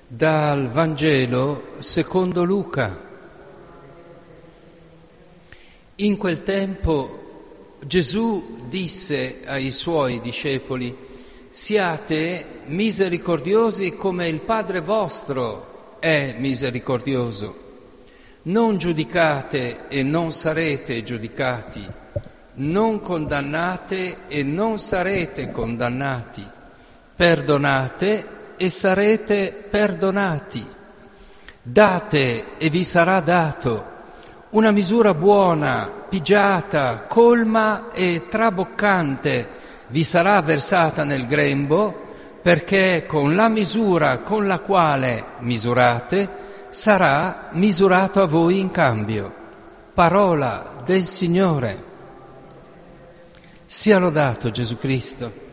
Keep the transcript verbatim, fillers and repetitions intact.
Dal Vangelo secondo Luca. In quel tempo Gesù disse ai suoi discepoli: siate misericordiosi come il Padre vostro è misericordioso. Non giudicate e non sarete giudicati. Non condannate e non sarete condannati. Perdonate e sarete perdonati. Date e vi sarà dato. Una misura buona, pigiata, colma e traboccante vi sarà versata nel grembo, perché con la misura con la quale misurate sarà misurato a voi in cambio. Parola del Signore. Sia lodato Gesù Cristo.